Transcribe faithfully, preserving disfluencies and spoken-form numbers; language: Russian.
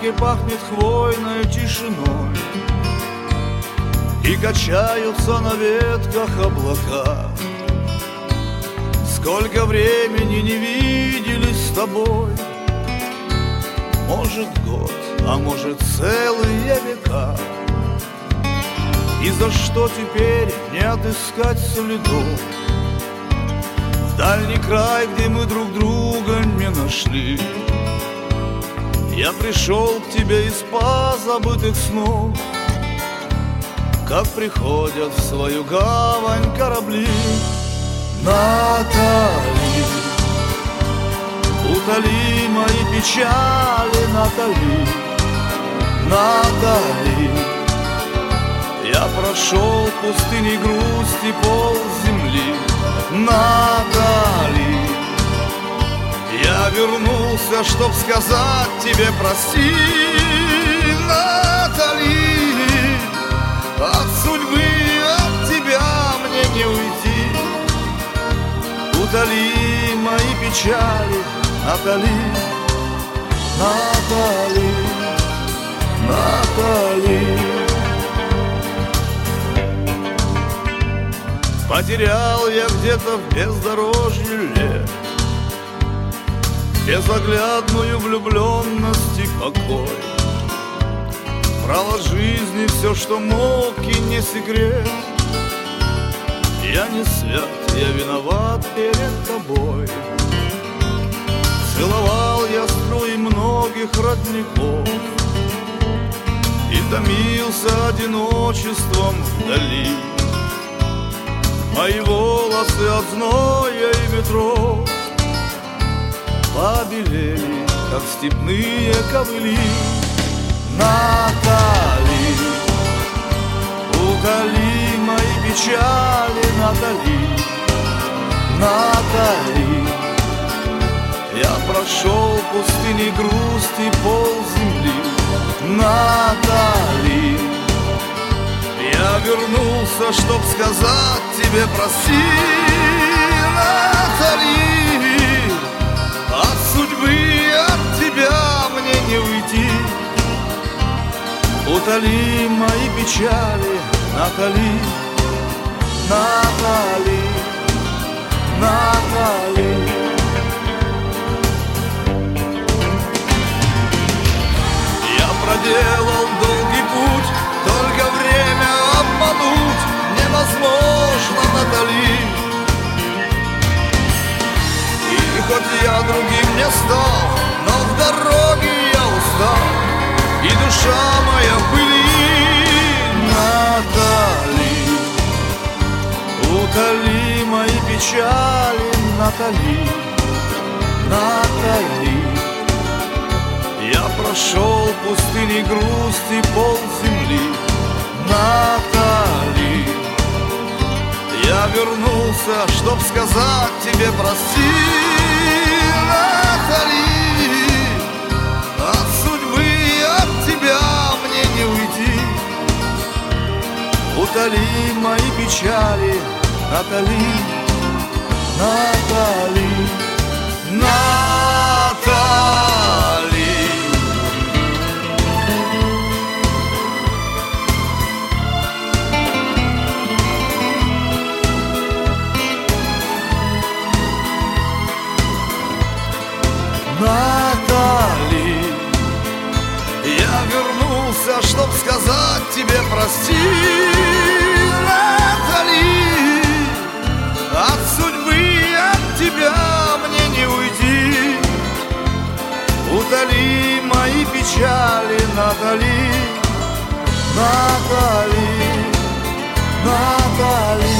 парке пахнет хвойной тишиной, и качаются на ветках облака. Сколько времени не виделись с тобой, может год, а может целые века. И за что теперь не отыскать следов в дальний край, где мы друг друга не нашли? Я пришел к тебе из позабытых снов, как приходят в свою гавань корабли. Натали, утоли мои печали, Натали, Натали. Я прошел пустыней грусти пол земли, Натали. Я вернулся, чтоб сказать тебе прости, Натали. От судьбы, от тебя мне не уйти. Утоли мои печали, Натали, Натали, Натали. Потерял я где-то в бездорожье лет безоглядную влюбленность и покой. Брал от жизни все, что мог, и не секрет. Я не свят, я виноват перед тобой. Целовал я струи многих родников и томился одиночеством вдали. Мои волосы от зноя и ветров побелели, как степные ковыли. Натали, утоли мои печали, Натали, Натали. Я прошел пустыни грусти пол земли, Натали. Я вернулся, чтоб сказать тебе прости, Натали. От судьбы, от тебя мне не уйти. Утоли мои печали, Натали, Натали, Натали. Я проделал долгий путь, только время обмануть невозможно, Натали. И хоть я другим не стал, но в дороге я устал, и душа моя в пыли. Натали, утоли мои печали, Натали, Натали. Я прошел пустыни грусти пол земли, Натали. Я вернулся, чтоб сказать тебе прости, Натали. От судьбы, от тебя мне не уйти. Утоли мои печали, Натали, Натали, Натали. Натали, я вернулся, чтоб сказать тебе прости, Натали. От судьбы, от тебя мне не уйти. Утоли мои печали, Натали, Натали, Натали.